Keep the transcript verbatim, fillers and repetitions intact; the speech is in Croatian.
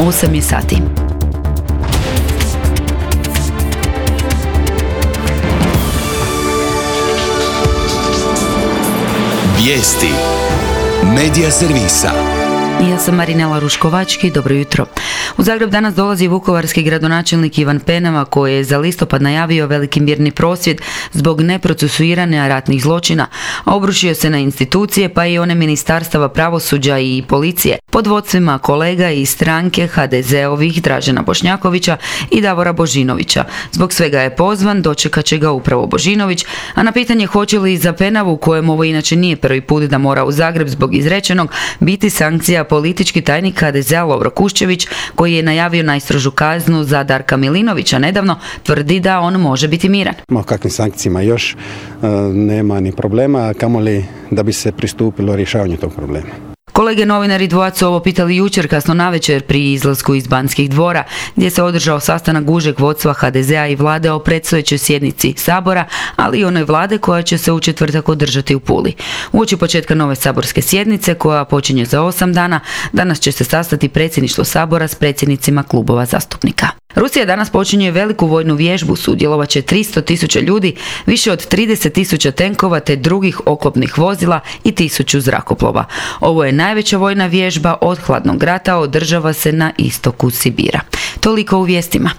osam je sati. Vijesti Medija servisa. Ja sam Marinela Ruškovački, dobro jutro. U Zagreb danas dolazi vukovarski gradonačelnik Ivan Penava koji je za listopad najavio veliki mirni prosvjed zbog neprocesuiranja ratnih zločina, a obrušio se na institucije pa i one ministarstava pravosuđa i policije pod vodstvima kolega iz stranke ha de ze-ovih Dražena Bošnjakovića i Davora Božinovića. Zbog svega je pozvan, dočekat će ga upravo Božinović, a na pitanje hoće li za Penavu, kojem ovo inače nije prvi put da mora u Zagreb zbog izrečenog, biti sankcija, politički tajnik ha de ze-a Lovro Kuščević, koji je najavio najstrožu kaznu za Darka Milinovića nedavno, tvrdi da on može biti miran. O kakvim sankcijama još e, nema ni problema, kamoli da bi se pristupilo rješavanju tog problema. Kolege novinari dvojac ovo pitali jučer kasno navečer pri izlasku iz Banskih dvora, gdje se održao sastanak užeg vodstva ha de ze-a i vlade o predstojećoj sjednici Sabora, ali i onoj vlade koja će se u četvrtak održati u Puli. Uoči početka nove saborske sjednice, koja počinje za osam dana, danas će se sastati predsjedništvo Sabora s predsjednicima klubova zastupnika. Rusija danas počinje veliku vojnu vježbu, sudjelovat će tristo tisuća ljudi, više od trideset tisuća tenkova te drugih oklopnih vozila i tisuću zrakoplova. Ovo je najveća vojna vježba od hladnog rata, održava se na istoku Sibira. Toliko u vijestima.